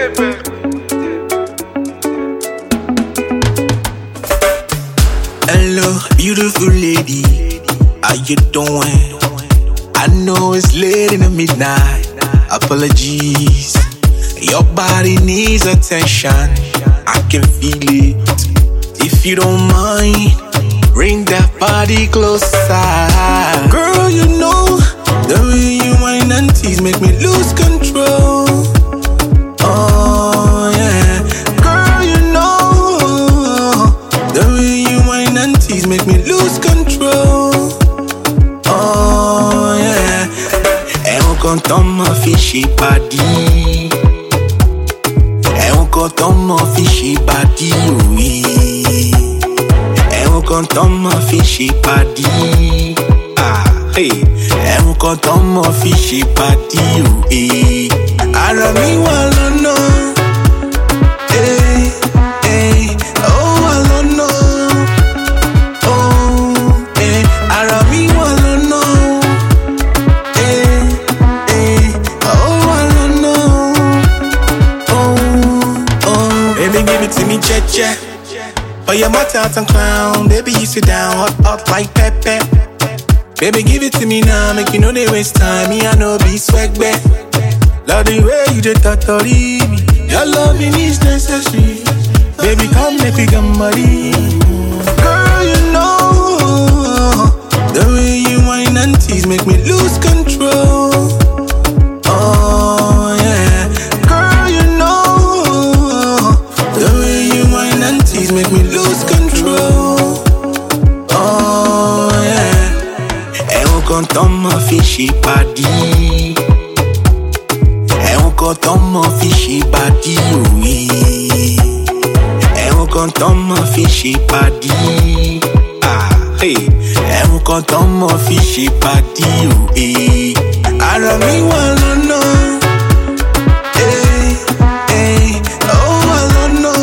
Hello, beautiful lady, how you doing? I know it's late in the midnight. Apologies, your body needs attention. I can feel it. If you don't mind, bring that body closer. Girl, you know the way you whine and tease make me lose control. Oh yeah, girl, you know the way you whine and tease make me lose control. Oh yeah, and quand on m'a fiché body, and quand on m'a fiché body, oui. Quand on m'a fiché pas dit, ah, hey. Et quand on m'a fiché pas dit, oh, hey. Arami walono, hey, hey, oh walono, oh, hey. Arami walono, hey, hey, oh walono, oh, oh. Baby, give it to me, che. Oh, you're my town clown, baby, you sit down, hot like pepper. Baby, give it to me now, make you know they waste time. Me, I know be swag back. Love the way you did totally me. Your loving is necessary. Baby, come make we get money. Girl, you know the way you whine and tease make me lose control. Oh yeah, girl, you know the way you whine and tease make me lose control. Oh yeah. Et quand on m'a fiché pas dit, et quand on m'a fiché pas dit, oui. Et quand on m'a fiché pas dit, ah, hey. Et quand on m'a fiché pas dit, oui. Arami walono, hey, hey, oh walono.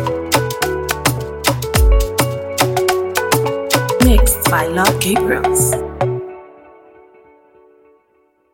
Mixed by Love Gabriels.